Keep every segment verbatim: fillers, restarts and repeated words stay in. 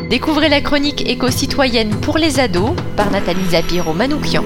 Découvrez la chronique éco-citoyenne pour les ados par Nathalie Zapiro-Manoukian.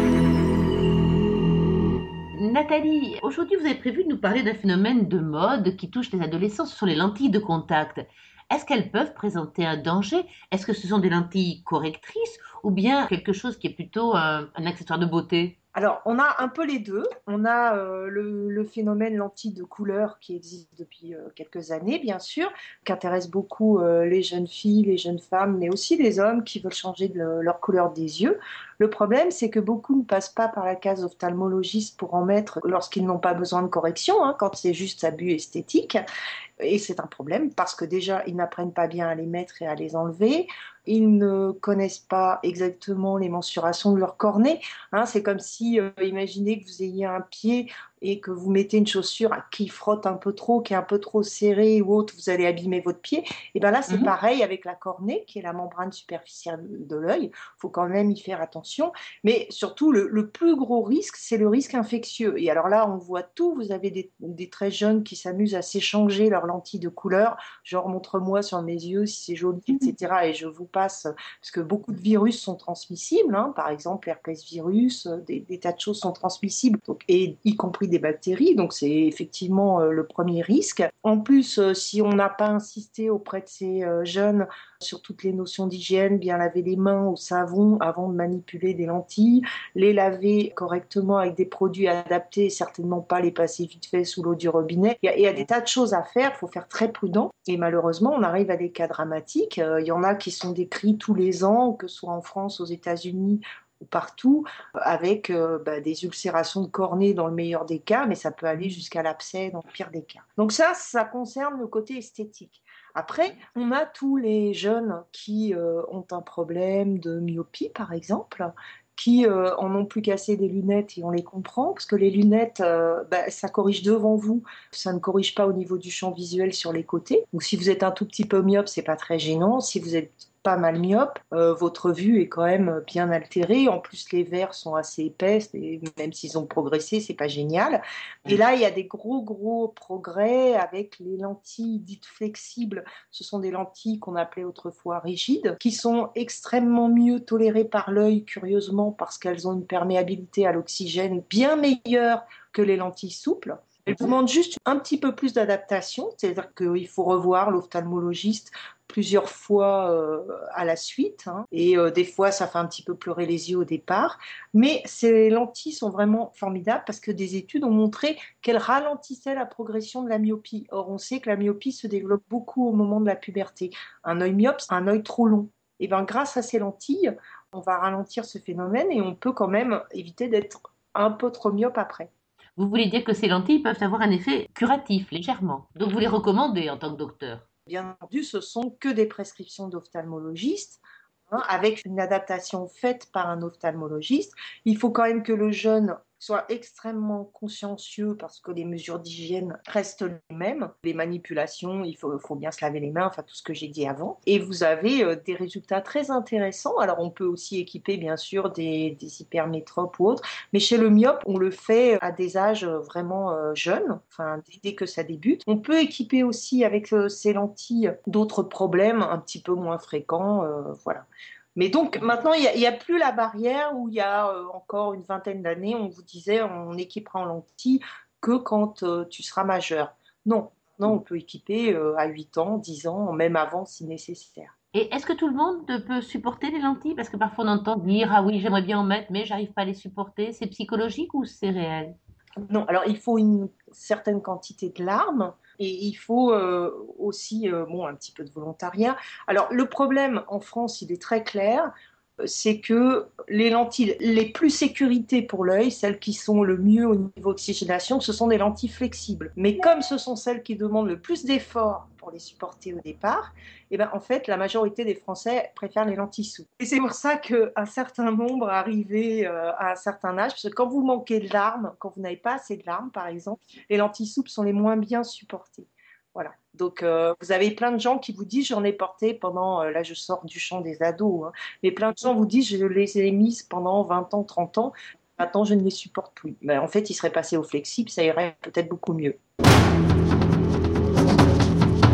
Nathalie, aujourd'hui vous avez prévu de nous parler d'un phénomène de mode qui touche les adolescents, ce sont les lentilles de contact. Est-ce qu'elles peuvent présenter un danger? Est-ce que ce sont des lentilles correctrices ou bien quelque chose qui est plutôt un, un accessoire de beauté? Alors, on a un peu les deux. On a euh, le, le phénomène lentille de couleur qui existe depuis euh, quelques années, bien sûr, qui intéresse beaucoup euh, les jeunes filles, les jeunes femmes, mais aussi les hommes qui veulent changer de le- leur couleur des yeux. Le problème, c'est que beaucoup ne passent pas par la case ophtalmologiste pour en mettre lorsqu'ils n'ont pas besoin de correction, hein, quand c'est juste abus esthétique. Et c'est un problème parce que déjà, ils n'apprennent pas bien à les mettre et à les enlever. Ils ne connaissent pas exactement les mensurations de leur cornet. Hein, c'est comme si, euh, imaginez que vous ayez un pied et que vous mettez une chaussure qui frotte un peu trop, qui est un peu trop serrée ou autre, vous allez abîmer votre pied. Et bien là, c'est Mhm. pareil avec la cornée, qui est la membrane superficielle de l'œil. Il faut quand même y faire attention. Mais surtout, le, le plus gros risque, c'est le risque infectieux. Et alors là, on voit tout. Vous avez des, des très jeunes qui s'amusent à s'échanger leurs lentilles de couleur. Genre, montre-moi sur mes yeux si c'est joli, et cetera. Et je vous passe, parce que beaucoup de virus sont transmissibles. Hein. Par exemple, l'herpès virus, des, des tas de choses sont transmissibles, donc, et y compris des bactéries. Donc, c'est effectivement euh, le premier risque. En plus, euh, si on n'a pas insisté auprès de ces euh, jeunes sur toutes les notions d'hygiène, bien laver les mains au savon avant de manipuler des lentilles, les laver correctement avec des produits adaptés, et certainement pas les passer vite fait sous l'eau du robinet. Il y a, il y a des tas de choses à faire, il faut faire très prudent. Et malheureusement, on arrive à des cas dramatiques. Euh, il y en a qui sont décrits tous les ans, que ce soit en France, aux États-Unis ou partout, avec euh, bah, des ulcérations de cornée dans le meilleur des cas, mais ça peut aller jusqu'à l'abcès dans le pire des cas. Donc ça, ça concerne le côté esthétique. Après, on a tous les jeunes qui euh, ont un problème de myopie, par exemple, qui euh, en ont plus qu'assez des lunettes, et on les comprend, parce que les lunettes, euh, bah, ça corrige devant vous, ça ne corrige pas au niveau du champ visuel sur les côtés. Donc si vous êtes un tout petit peu myope, c'est pas très gênant. Si vous êtes pas mal myope, euh, votre vue est quand même bien altérée. En plus, les verres sont assez épais, et même s'ils ont progressé, c'est pas génial. Et là, il y a des gros, gros progrès avec les lentilles dites flexibles. Ce sont des lentilles qu'on appelait autrefois rigides, qui sont extrêmement mieux tolérées par l'œil, curieusement, parce qu'elles ont une perméabilité à l'oxygène bien meilleure que les lentilles souples. Elles demandent juste un petit peu plus d'adaptation, c'est-à-dire qu'il faut revoir l'ophtalmologiste plusieurs fois euh, à la suite, hein. Et euh, des fois ça fait un petit peu pleurer les yeux au départ, mais ces lentilles sont vraiment formidables parce que des études ont montré qu'elles ralentissaient la progression de la myopie. Or on sait que la myopie se développe beaucoup au moment de la puberté. Un œil myope, c'est un œil trop long. Et bien grâce à ces lentilles, on va ralentir ce phénomène et on peut quand même éviter d'être un peu trop myope après. Vous voulez dire que ces lentilles peuvent avoir un effet curatif, légèrement. Donc vous les recommandez en tant que docteur? Bien entendu, ce sont que des prescriptions d'ophtalmologistes, hein, avec une adaptation faite par un ophtalmologiste. Il faut quand même que le jeune soit extrêmement consciencieux parce que les mesures d'hygiène restent les mêmes. Les manipulations, il faut, faut bien se laver les mains, enfin tout ce que j'ai dit avant. Et vous avez euh, des résultats très intéressants. Alors on peut aussi équiper bien sûr des, des hypermétropes ou autres, mais chez le myope, on le fait à des âges vraiment euh, jeunes, enfin dès que ça débute. On peut équiper aussi avec euh, ces lentilles d'autres problèmes un petit peu moins fréquents, euh, voilà. Mais donc maintenant, il n'y a, a, plus la barrière où il y a euh, encore une vingtaine d'années, on vous disait on équipera en lentilles que quand euh, tu seras majeur. Non, non, on peut équiper euh, à huit ans, dix ans, même avant si nécessaire. Et est-ce que tout le monde peut supporter les lentilles? Parce que parfois on entend dire, ah oui, j'aimerais bien en mettre, mais j'arrive pas à les supporter. C'est psychologique ou c'est réel? Non, alors il faut une certaine quantité de larmes et il faut euh, aussi euh, bon, un petit peu de volontariat. Alors le problème en France, il est très clair, c'est que les lentilles les plus sécurité pour l'œil, celles qui sont le mieux au niveau oxygénation, ce sont des lentilles flexibles. Mais comme ce sont celles qui demandent le plus d'efforts pour les supporter au départ, et ben en fait, la majorité des Français préfèrent les lentilles souples. Et c'est pour ça qu'un certain nombre arrivé euh, à un certain âge, parce que quand vous manquez de larmes, quand vous n'avez pas assez de larmes, par exemple, les lentilles souples sont les moins bien supportées. Voilà. Donc, euh, vous avez plein de gens qui vous disent, j'en ai porté pendant, euh, là je sors du champ des ados, hein, mais plein de gens vous disent, je les ai mises pendant vingt ans, trente ans, maintenant je ne les supporte plus. Mais en fait, ils seraient passés au flexible, ça irait peut-être beaucoup mieux.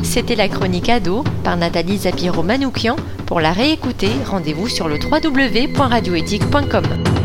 c'était la chronique ado par Nathalie Zapiro-Manoukian. Pour la réécouter, rendez-vous sur le w w w point radioéthique point com.